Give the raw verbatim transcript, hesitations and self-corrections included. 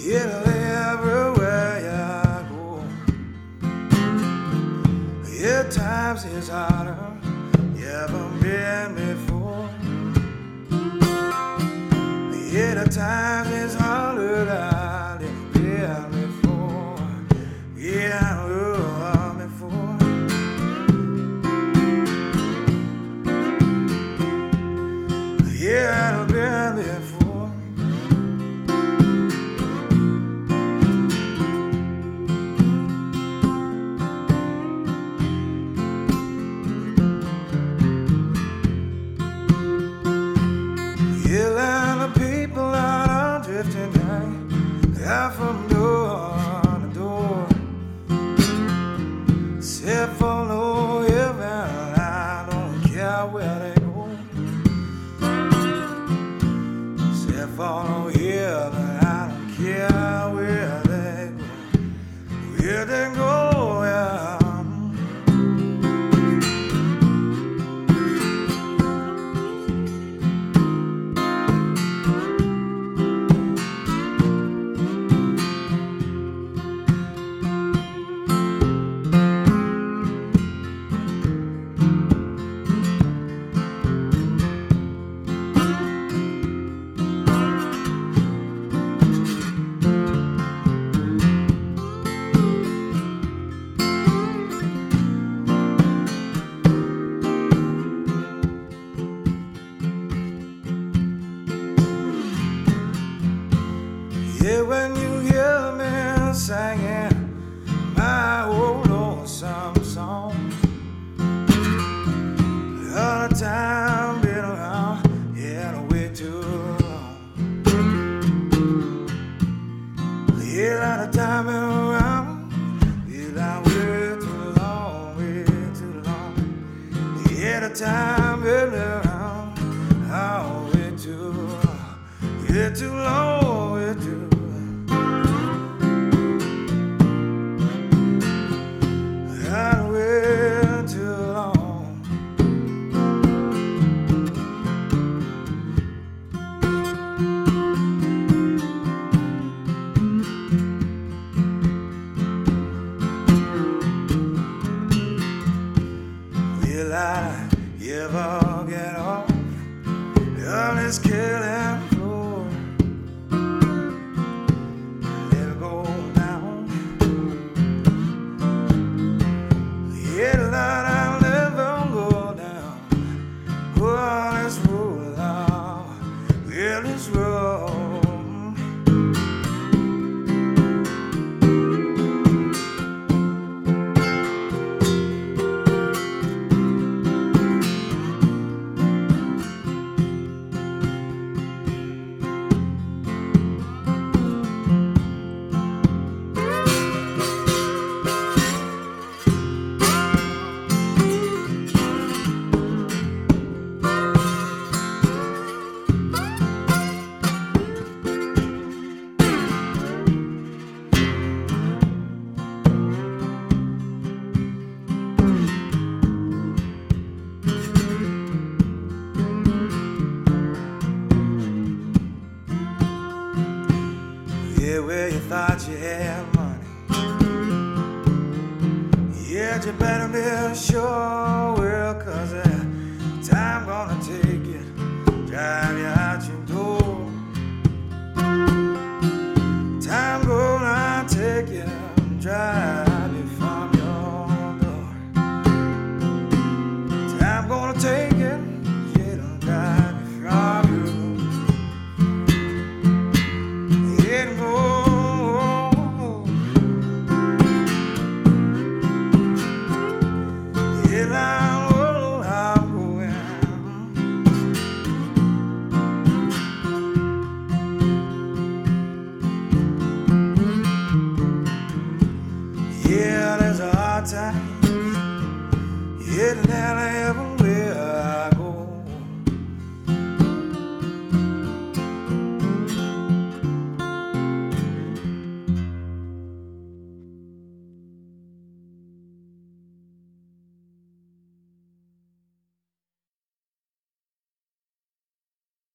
Italy everywhere I go. Yeah, times is harder you ever been before. Yeah, the times is harder than I've been before. Yeah, I love before. Yeah, I've been before. Yeah, and the people out on drifting down, out from door to door. Except for no heaven, I don't care where they go. Except for no heaven, I don't care where they go. Where they go, yeah. Yeah, when you hear me singing my old lonesome song, all the time been around, yeah, no way too long. Yeah, all the time been around, yeah, way too long, way too long. Yeah, the time been around, oh, way too long, way too long, way too long. Will I ever get off of this killing floor? Let it go down. Yeah, Lord, I'll never go down. Oh, this road, Lord, yeah, this road. Yeah, where you thought you had money. Yeah, you better be sure, well, cause uh, time gonna take it, drive you out your door. Time gonna take you, drive you from your door. Time gonna take it, yeah, don't drive you from your door. Yeah, go. Yeah, there's a hard time, yeah, that I ever